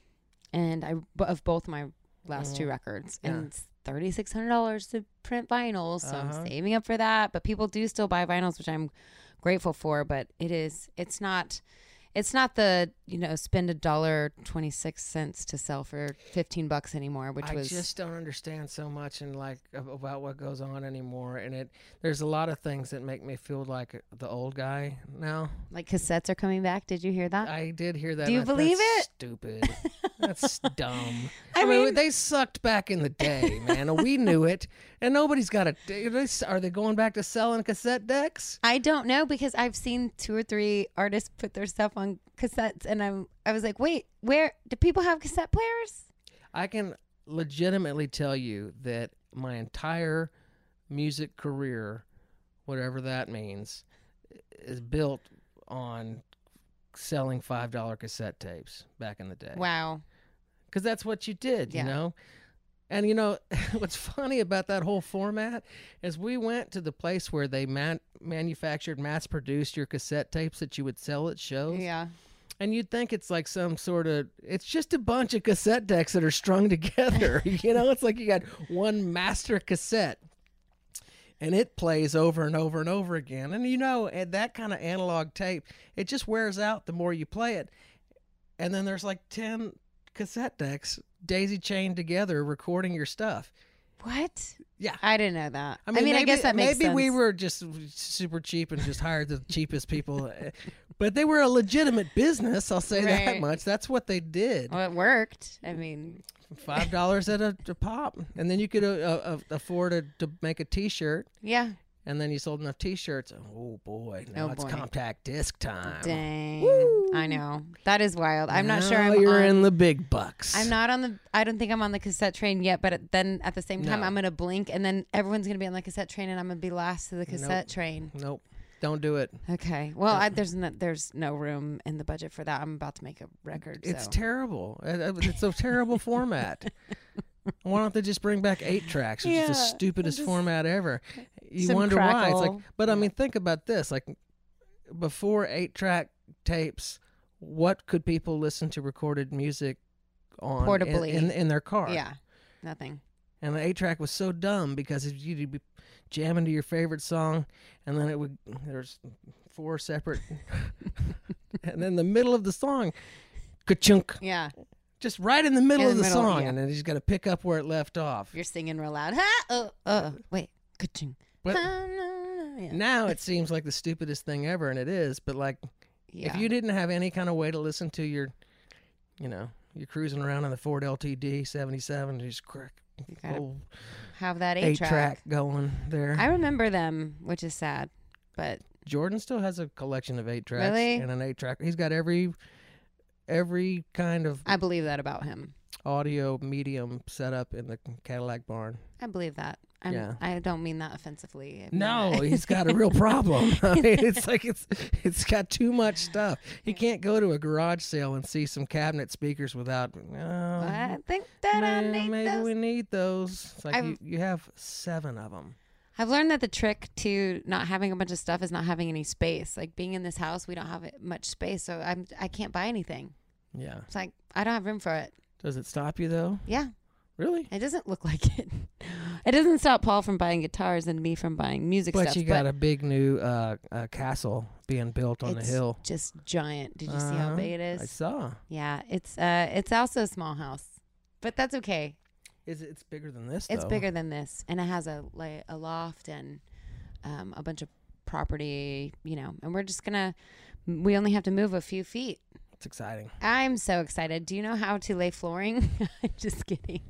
C: And I of both my last two
B: Mhm.
C: records,
B: Yeah.
C: and it's thirty six hundred dollars to print vinyls, so
B: Uh-huh.
C: I'm saving up for that. But people do still buy vinyls, which I'm grateful for. But it is it's not. It's not the, you know, spend a dollar twenty-six cents to sell for fifteen bucks anymore, which
B: I
C: was
B: just don't understand so much and like ab- about what goes on anymore, and it there's a lot of things that make me feel like the old guy now.
C: like cassettes are coming back. Did you hear that?
B: I did hear that.
C: Do you
B: and I-
C: believe
B: that's
C: it?
B: Stupid. That's dumb.
C: I
B: I, mean,
C: mean-
B: they sucked back in the day, man. We knew it, and nobody's got a. Are they, are they going back to selling cassette decks?
C: I don't know, because I've seen two or three artists put their stuff on cassettes, and I'm I was like, wait, where do people have cassette players?
B: I can legitimately tell you that my entire music career, whatever that means, is built on selling five dollar cassette tapes back in the day.
C: Wow.
B: Because that's what you did,
C: Yeah.
B: you know? And, you know, what's funny about that whole format is we went to the place where they man- manufactured, mass-produced your cassette tapes that you would sell at shows.
C: Yeah.
B: And you'd think it's like some sort of, it's just a bunch of cassette decks that are strung together. You know, it's like you got one master cassette and it plays over and over and over again. And, you know, and that kind of analog tape, it just wears out the more you play it. And then there's like ten cassette decks daisy chained together recording your stuff.
C: What?
B: Yeah.
C: I didn't know that.
B: I mean,
C: I
B: maybe,
C: guess that makes
B: maybe
C: sense.
B: we were just super cheap and just hired the cheapest people, but they were a legitimate business. I'll say that
C: Right.
B: much. That's what they did.
C: Well, it worked. I mean,
B: Five dollars at a, a pop, and then you could uh, uh, afford a, to make a T-shirt,
C: yeah.
B: and then you sold enough T-shirts. Oh boy, now
C: Oh,
B: it's
C: boy.
B: compact disc time.
C: Dang.
B: Woo.
C: I know. That is wild. I'm not sure
B: Now
C: I'm
B: you're
C: on,
B: in the big bucks.
C: I'm not on the I don't think I'm on the cassette train yet, but at- then at the same time
B: No.
C: I'm going to blink, and then everyone's going to be on the cassette train, and I'm going to be last to the cassette train.
B: Nope, don't do it.
C: Okay. Well, I, there's no, there's no room in the budget for that. I'm about to make a record.
B: It's
C: so.
B: terrible. Uh, uh, It's a terrible format. Why don't they just bring back eight tracks, which is
C: Yeah,
B: the stupidest
C: just
B: format ever? You
C: some
B: wonder why. It's like,
C: crackle.
B: but I
C: Yeah.
B: mean, think about this: like before eight track tapes, what could people listen to recorded music on in-
C: Portably.
B: in, in their car?
C: Yeah, nothing.
B: And the eight track was so dumb because if you'd be jamming to your favorite song, and then it would there's four separate, and then the middle of the song, ka-chunk,
C: Yeah,
B: just right in the middle
C: In
B: of
C: the
B: the
C: middle,
B: song,
C: yeah.
B: and then you just got to pick up where it left off.
C: you're singing real loud. Ha! Oh, oh, wait. Ka-ching.
B: But
C: Ha, na, na, yeah.
B: now it seems like the stupidest thing ever, and it is. But like,
C: Yeah.
B: if you didn't have any kind of way to listen to your, you know, you're cruising around in the Ford L T D seventy-seven, just crack,
C: You gotta
B: old
C: have that eight,
B: eight
C: track.
B: track going there.
C: I remember them, which is sad, but
B: Jordan still has a collection of eight tracks
C: Really?
B: and an eight track. He's got every every kind of
C: I believe that about him.
B: audio medium set up in the Cadillac barn.
C: I believe that. I'm,
B: Yeah.
C: I don't mean that offensively. I mean
B: No,
C: that-
B: he's got a real problem. I mean, it's like it's it's got too much stuff. He can't go to a garage sale and see some cabinet speakers without. Oh,
C: I think that I
B: man,
C: need
B: maybe
C: those.
B: we need those. It's like
C: I've-
B: you, you have seven of them.
C: I've learned that the trick to not having a bunch of stuff is not having any space. Like being in this house, we don't have it- much space, so I'm I can't buy anything.
B: Yeah.
C: It's like I don't have room for it.
B: Does it stop you though?
C: Yeah,
B: Really?
C: it doesn't look like it. It doesn't stop Paul from buying guitars and me from buying music
B: But
C: stuff.
B: you got a big new uh, uh, castle being built on the
C: it's
B: hill.
C: just giant. Did you see how
B: Uh-huh.
C: big it
B: I
C: is?
B: saw.
C: Yeah, it's uh, it's also a small house, but that's okay.
B: Is it, it's bigger than this?
C: It's
B: though.
C: bigger than this, and it has a like a loft and um, a bunch of property, you know. And we're just gonna. We only have to move a few feet.
B: It's exciting.
C: I'm so excited. Do you know how to lay flooring? I'm just kidding.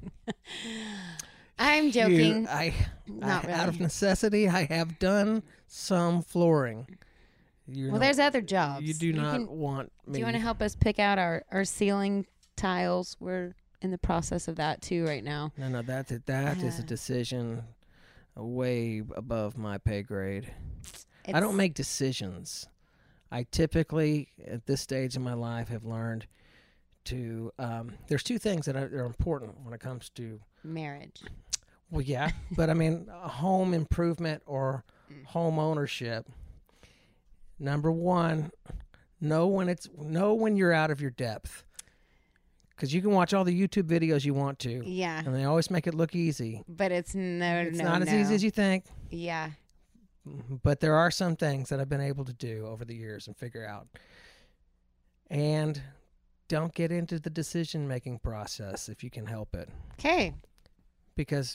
C: I'm joking.
B: You, I,
C: Not
B: I- Out of
C: really.
B: necessity, I have done some flooring. You
C: Well,
B: know,
C: there's other jobs.
B: You do
C: You
B: not
C: can-
B: want me.
C: Do you want to help us pick out our, our ceiling tiles? We're in the process of that too right now.
B: No, no, that that is a
C: Uh.
B: decision way above my pay grade. I
C: It's-
B: don't make decisions. I typically, at this stage in my life, have learned to. Um, there's two things that are, are important when it comes to.
C: marriage.
B: Well, yeah, but I mean, a home improvement or
C: Mm.
B: home ownership. Number one, know when it's know when you're out of your depth, because you can watch all the YouTube videos you want to,
C: Yeah,
B: and they always make it look easy.
C: but it's no,
B: It's
C: no,
B: not as
C: no.
B: easy as you think.
C: Yeah,
B: But there are some things that I've been able to do over the years and figure out. And don't get into the decision making process if you can help it,
C: okay.
B: because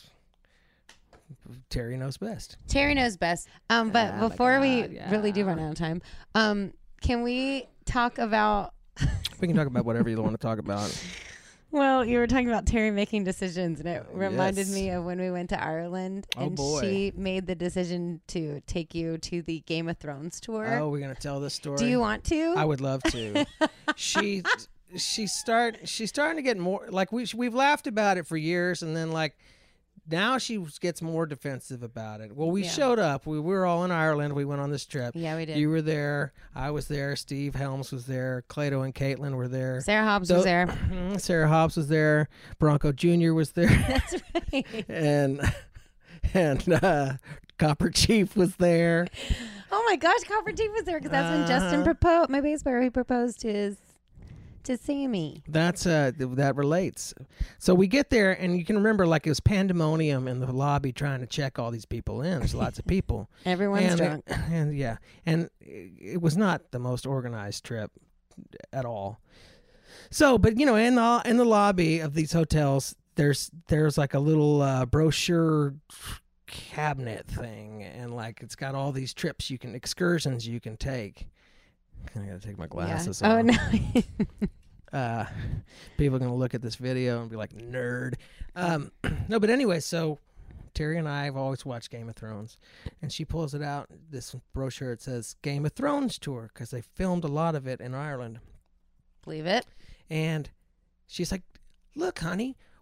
B: Terry knows best.
C: Terry knows best. Um, but
B: Oh my
C: before we
B: God, yeah.
C: really do run out of time, um, can we talk about?
B: We can talk about whatever you want to talk about.
C: Well, you were talking about Terry making decisions, and it reminded
B: Yes.
C: me of when we went to Ireland,
B: Oh,
C: and
B: boy.
C: she made the decision to take you to the Game of Thrones tour.
B: Oh, we're gonna tell this story.
C: Do you want to?
B: I would love to. she she start she's starting to get more like we we've laughed about it for years, and then like now she gets more defensive about it. Well, we
C: Yeah.
B: showed up. We, we were all in Ireland. We went on this trip.
C: Yeah, we did.
B: You were there. I was there. Steve Helms was there. Clayton and Caitlin were there.
C: Sarah Hobbs
B: Tho-
C: was there.
B: Sarah Hobbs was there. Bronco Junior was there.
C: That's right.
B: and and uh, Copper Chief was there.
C: Oh my gosh, Copper Chief was there because that's when Justin
B: Uh-huh.
C: proposed. My bass player, he proposed to his to Sammy.
B: That's uh th- that relates. So we get there, and you can remember like it was pandemonium in the lobby trying to check all these people in. There's lots of people.
C: Everyone's
B: and,
C: drunk.
B: and yeah, and it it was not the most organized trip at all. So, but you know, in the in the lobby of these hotels, there's there's like a little uh, brochure cabinet thing, and like it's got all these trips you can excursions you can take. I gotta take my glasses
C: Yeah.
B: off.
C: Oh no.
B: uh, people are going to look at this video and be like, nerd. Um, no, but anyway, so Terry and I have always watched Game of Thrones, and she pulls it out, this brochure. It says Game of Thrones tour, because they filmed a lot of it in Ireland.
C: Believe it.
B: And she's like, look, honey,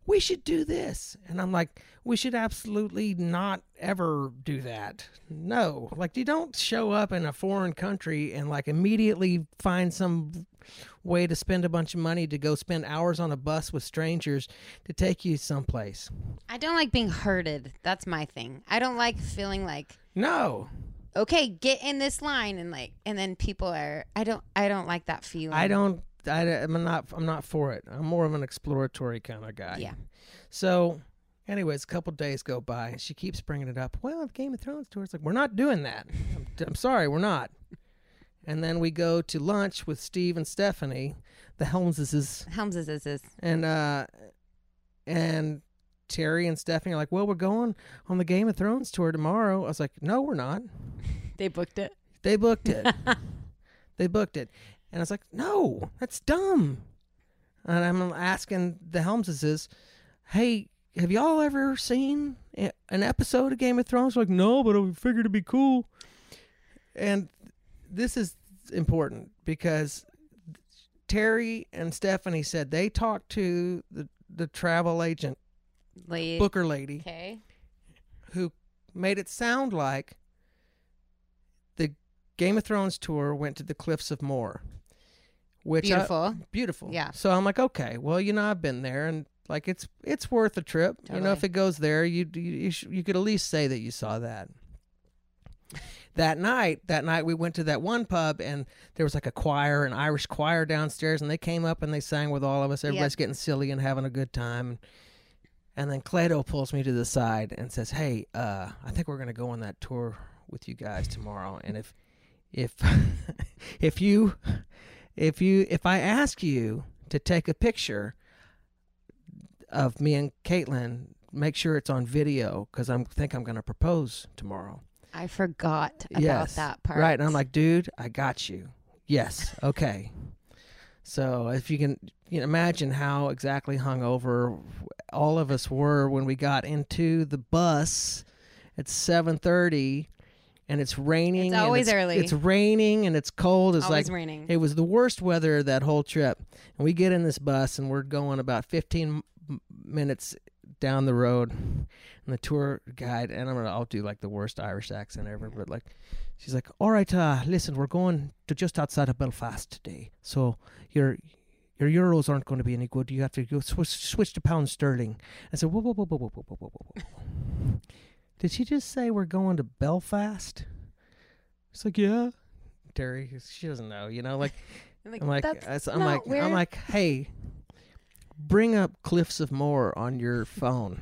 B: we should do this. And I'm like, we should absolutely not ever do that. No, like you don't show up in a foreign country and like immediately find some way to spend a bunch of money to go spend hours on a bus with strangers to take you someplace.
C: I don't like being herded. That's my thing. I don't like feeling like,
B: No,
C: okay, get in this line and like, and then people are, I don't, I don't like that feeling.
B: I don't, I, I'm not, I'm not for it. I'm more of an exploratory kind of guy.
C: Yeah.
B: So anyways, a couple days go by and she keeps bringing it up. Well, Game of Thrones tour. It's like, we're not doing that. I'm, I'm sorry, we're not. And then we go to lunch with Steve and Stephanie, the Helmses,
C: Helms is, is, is.
B: and uh, and Terry and Stephanie are like, well, we're going on the Game of Thrones tour tomorrow. I was like, no, we're not.
C: They booked it.
B: They booked it. They booked it. And I was like, no, that's dumb. And I'm asking the Helmses, hey, have y'all ever seen an episode of Game of Thrones? Like, no, but I figured it'd be cool. And this is important because Terry and Stephanie said they talked to the, the travel agent,
C: Late.
B: Booker lady,
C: Okay.
B: who made it sound like the Game of Thrones tour went to the Cliffs of Moher. Which
C: Beautiful.
B: I, beautiful.
C: Yeah.
B: So I'm like, okay, well, you know, I've been there, and like it's it's worth a trip. You know,
C: Totally.
B: if it goes there, you you you, sh- you could at least say that you saw that. That night, that night we went to that one pub, and there was like a choir, an Irish choir downstairs, and they came up and they sang with all of us. Everybody's
C: Yep.
B: getting silly and having a good time. And then Cleto pulls me to the side and says, "Hey, uh, I think we're gonna go on that tour with you guys tomorrow. And if if if you if you if I ask you to take a picture of me and Caitlin, make sure it's on video because I think I'm gonna propose tomorrow."
C: I forgot about
B: Yes.
C: that part.
B: Right. And I'm like, dude, I got you. Yes. Okay. So if you can, you know, imagine how exactly hungover all of us were when we got into the bus at seven thirty and it's raining.
C: It's
B: and
C: always
B: it's,
C: early.
B: It's raining and it's cold. It's
C: Always
B: like
C: raining.
B: it was the worst weather that whole trip. And we get in this bus and we're going about fifteen m- minutes down the road, and the tour guide, and I'm gonna I'll do like the worst Irish accent ever, but like she's like, all right, uh, listen, we're going to just outside of Belfast today, so your your euros aren't going to be any good. You have to go switch, switch to pound sterling. I said, whoa, whoa, whoa, whoa, whoa, whoa, whoa, whoa, whoa. Did she just say we're going to Belfast? It's like, yeah, Terry, she doesn't know, you know, like
C: I'm like,
B: I'm like,
C: that's
B: I'm
C: not
B: like,
C: where-
B: I'm like, hey, bring up Cliffs of Moher on your phone.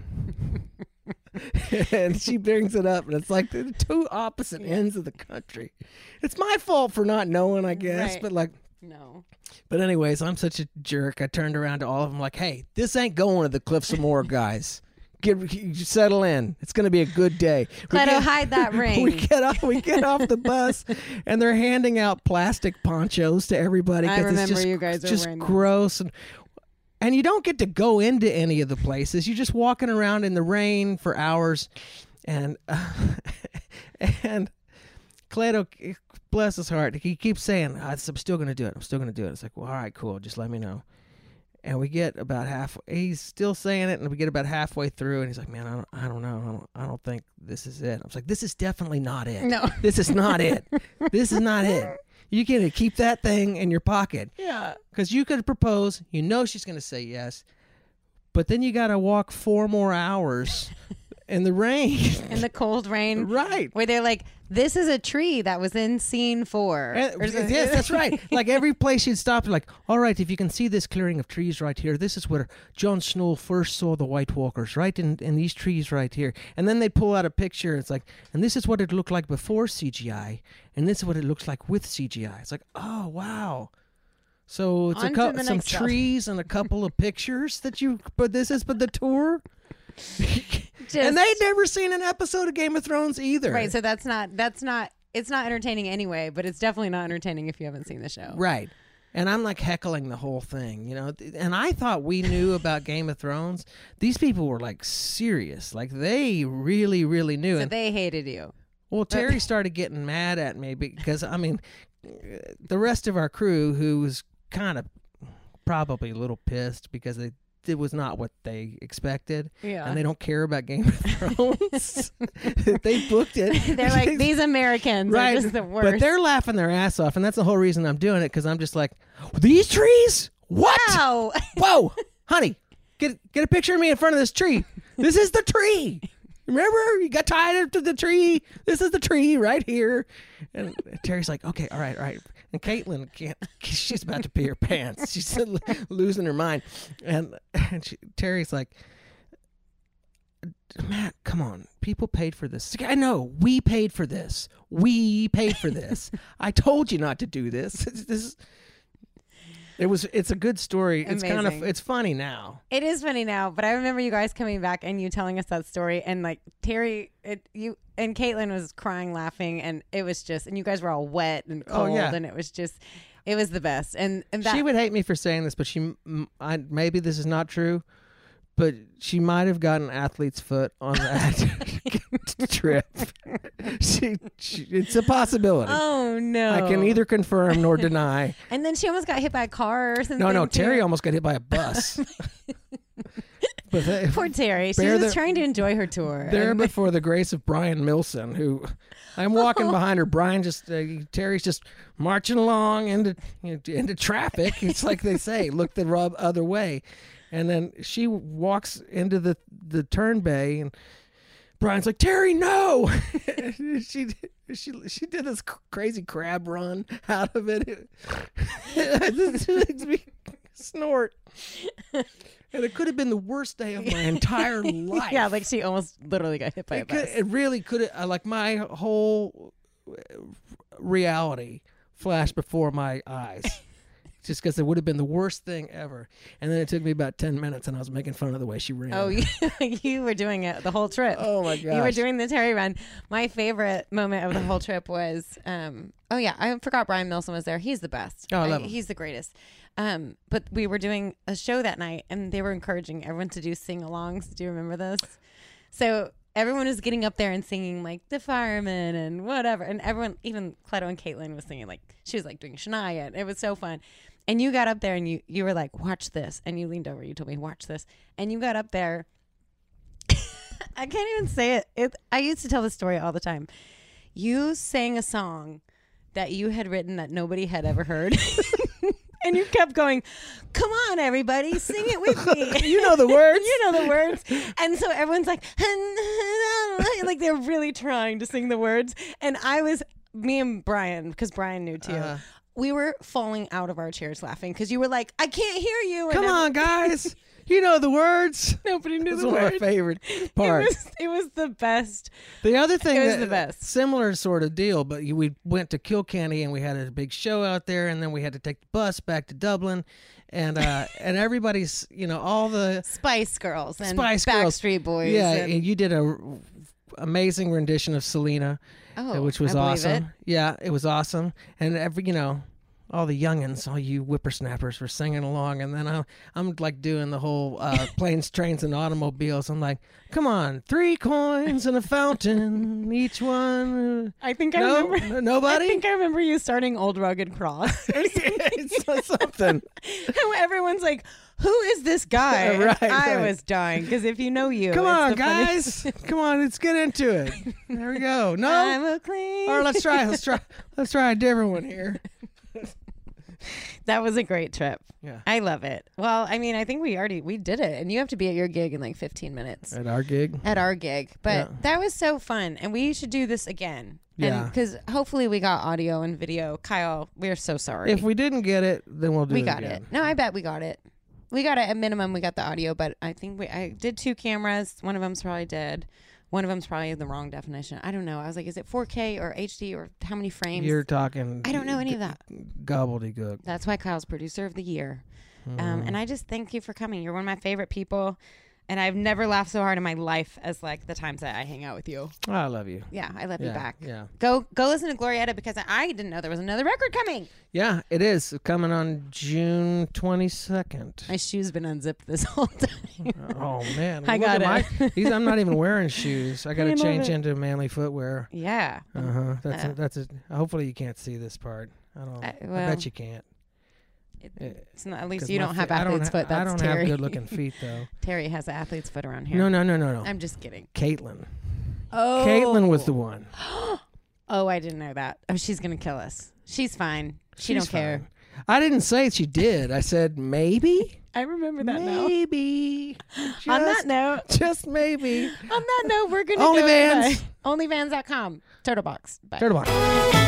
B: And she brings it up, and it's like the two opposite ends of the country. It's my fault for not knowing, I guess,
C: Right.
B: but like,
C: No.
B: but anyways, I'm such a jerk. I turned around to all of them like, hey, this ain't going to the Cliffs of Moher, guys. Get you settle in. It's gonna be a good day. We
C: Cleto,
B: get-
C: hide that ring.
B: We get off. We get off the bus, and they're handing out plastic ponchos to everybody.
C: I
B: 'cause it's
C: remember
B: just,
C: you guys are
B: just
C: wearing them.
B: gross, and and you don't get to go into any of the places. You're just walking around in the rain for hours, and uh, and Cleto, bless his heart, he keeps saying, "I'm still gonna do it. I'm still gonna do it." It's like, well, all right, cool. Just let me know. And we get about half. He's still saying it, and we get about halfway through, and he's like, "Man, I don't, I don't know. I don't, I don't think this is it." I was like, "This is definitely not it.
C: No.
B: This is not it. This is not it. You get to keep that thing in your pocket,
C: Yeah.
B: because you could propose. You know she's gonna say yes, but then you got to walk four more hours in the rain,
C: In the cold rain.
B: right?"
C: Where they're like, this is a tree that was in scene four.
B: And-
C: Or something.
B: yes, that's right. Like every place you'd stop, you're like, all right, if you can see this clearing of trees right here, this is where Jon Snow first saw the White Walkers, right? In, in these trees right here. And then they'd pull out a picture. It's like, and this is what it looked like before C G I, and this is what it looks like with C G I. It's like, oh, wow. So it's a
C: On to
B: cou-
C: the
B: some
C: next stuff.
B: trees and a couple of pictures that you, but this is but the tour.
C: Just-
B: And they'd never seen an episode of Game of Thrones either.
C: Right, so that's not, that's not, it's not entertaining anyway, but it's definitely not entertaining if you haven't seen the show.
B: Right. And I'm like heckling the whole thing, you know. And I thought we knew about Game of Thrones. These people were like serious. Like they really, really knew.
C: So
B: And,
C: they hated you.
B: well, Terry started getting mad at me because, I mean, the rest of our crew, who was kind of probably a little pissed because they it was not what they expected.
C: Yeah.
B: And they don't care about Game of Thrones. They booked it.
C: They're like, these Americans
B: right.
C: are just the worst.
B: But they're laughing their ass off, and that's the whole reason I'm doing it, because I'm just like, these trees? What?
C: Wow.
B: Whoa, honey, get get a picture of me in front of this tree. This is the tree. Remember, you got tied up to the tree. This is the tree right here. And Terry's like, okay, all right, all right. And Caitlin can't. She's about to pee her pants. She's losing her mind. And, and she, Terry's like, Matt, come on. People paid for this. I know. We paid for this. We paid for this. I told you not to do this. This. It was. It's a good story. It's kind of. It's funny now.
C: It is funny now, but I remember you guys coming back and you telling us that story, and like Terry, it you and Caitlin was crying, laughing, and it was just, and you guys were all wet and cold,
B: oh, yeah.
C: and it was just, it was the best. And, and that,
B: she would hate me for saying this, but she, I, maybe this is not true, but she might have gotten athlete's foot on that trip. She, she, it's a possibility.
C: Oh no!
B: I can neither confirm nor deny.
C: And then she almost got hit by a car or something.
B: No, no,
C: too.
B: Terry almost got hit by a bus. But they,
C: Poor Terry. She was
B: the,
C: just trying to enjoy her tour.
B: There,
C: and,
B: before the grace of Brian Milson, who I'm walking behind her. Brian just, uh, Terry's just marching along into you know, into traffic. It's like they say, look the rub other way. And then she walks into the, the turn bay, and Brian's like, Terry, no! she she she did this crazy crab run out of it. It makes me snort. And it could have been the worst day of my entire life.
C: Yeah, like she almost literally got hit by
B: it
C: a bus.
B: Could, it really could have, like my whole reality flashed before my eyes. Just because it would have been the worst thing ever. And then it took me about ten minutes, and I was making fun of the way she ran.
C: Oh, you, you were doing it the whole trip.
B: Oh, my gosh.
C: You were doing the Terry run. My favorite moment of the whole trip was, um, oh, yeah, I forgot Brian Milson was there. He's the best.
B: Oh, I love him.
C: He's the greatest. Um, but we were doing a show that night, and they were encouraging everyone to do sing-alongs. Do you remember this? So everyone was getting up there and singing, like, The Fireman and whatever. And everyone, even Cleto and Caitlin was singing, like, she was, like, doing Shania. And it was so fun. And you got up there and you, you were like, watch this. And you leaned over. You told me, watch this. And you got up there. I can't even say it. it. I used to tell this story all the time. You sang a song that you had written that nobody had ever heard. And you kept going, come on, everybody, sing it with me.
B: You know the words.
C: You know the words. And so everyone's like, like they're really trying to sing the words. And I was, me and Brian, because Brian knew too. Uh, we were falling out of our chairs laughing because you were like, I can't hear you.
B: Come on, guys. You know the words.
C: Nobody knew
B: That's
C: the
B: one
C: words.
B: of my favorite parts.
C: It was, it was the best.
B: The other thing,
C: it was
B: that,
C: the best.
B: Similar sort of deal, but we went to Kilkenny and we had a big show out there, and then we had to take the bus back to Dublin, and uh, and everybody's, you know, all the
C: Spice Girls and
B: Spice
C: Backstreet Boys.
B: Yeah,
C: and,
B: and you did a amazing rendition of Selena,
C: oh,
B: which was
C: I
B: awesome.
C: It.
B: Yeah, it was awesome, and every you know. All the youngins, all you whippersnappers were singing along, and then I'm, I'm like doing the whole uh, planes, trains, and automobiles. I'm like, come on, three coins and a fountain, each one.
C: I think
B: no,
C: I remember.
B: Nobody?
C: I think I remember you starting Old Rugged Cross.
B: It's something.
C: Everyone's like, who is this guy?
B: Yeah, right,
C: I
B: right.
C: was dying, because if you know you.
B: Come
C: it's
B: on,
C: the
B: guys. Come on, let's get into it. There we go. No?
C: I'm a clean.
B: Or let's try, let's try, let's try a different one here.
C: That was a great trip.
B: Yeah.
C: I love it. Well, I mean, I think we already, we did it. And you have to be at your gig in like fifteen minutes.
B: At our gig?
C: At our gig. But
B: Yeah.
C: that was so fun. And we should do this again.
B: Yeah.
C: Because hopefully we got audio and video. Kyle, we're so sorry.
B: If we didn't get it, then we'll do
C: we
B: it
C: got
B: again.
C: it. No, I bet we got it. We got it at minimum. We got the audio, but I think we, I did two cameras. One of them's probably dead. One of them's probably the wrong definition. I don't know. I was like, is it four K or H D or how many frames?
B: You're talking.
C: I don't know any of that.
B: Gobbledygook.
C: That's why Kyle's producer of the year.
B: Mm.
C: Um, and I just thank you for coming. You're one of my favorite people. And I've never laughed so hard in my life as like the times that I hang out with you.
B: I love you.
C: Yeah, I love
B: yeah,
C: you back.
B: Yeah.
C: Go go listen to Glorietta, because I didn't know there was another record coming.
B: Yeah, it is coming on June twenty-second.
C: My shoe's been unzipped this whole time.
B: Oh man,
C: I
B: Look
C: got
B: at
C: it.
B: My, these, I'm not even wearing shoes. I got
C: I
B: to
C: love
B: change
C: it.
B: into manly footwear.
C: Yeah.
B: Uh huh. That's
C: Uh,
B: a, that's a. Hopefully you can't see this part. I don't.
C: I-
B: I
C: well-
B: bet you can't.
C: It's not, at least
B: 'Cause
C: you
B: my
C: don't have
B: fe- I don't
C: athlete's
B: ha-
C: foot. That's
B: I don't
C: Terry.
B: have good-looking feet, though.
C: Terry has an athlete's foot around here.
B: No, no, no, no, no.
C: I'm just kidding.
B: Caitlin.
C: Oh.
B: Caitlin was the one.
C: Oh, I didn't know that. Oh, she's going to kill us. She's fine. She
B: She's
C: don't care.
B: fine. I didn't say she did. I said maybe.
C: I remember that now.
B: Maybe. Just,
C: On that note,
B: just maybe.
C: on that note, we're going to
B: OnlyFans.
C: go onlyvans dot com. Turtle Box. Bye.
B: Turtle box.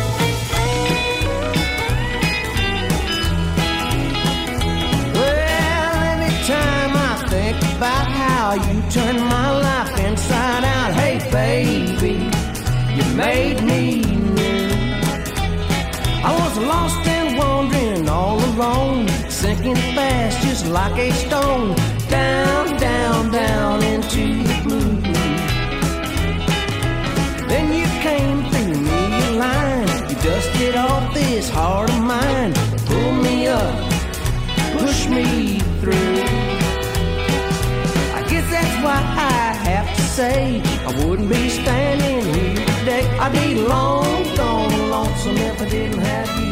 E: Well, anytime I think about how you turned my life inside out, hey baby, you made me new. I was lost and wandering all alone, sinking fast just like a stone, down, down, down into the blue. Then you came through me a line, you dusted off this heart of mine, pulled me up, push me through. I guess that's why I have to say I wouldn't be standing here today. I'd be long gone lonesome if I didn't have you.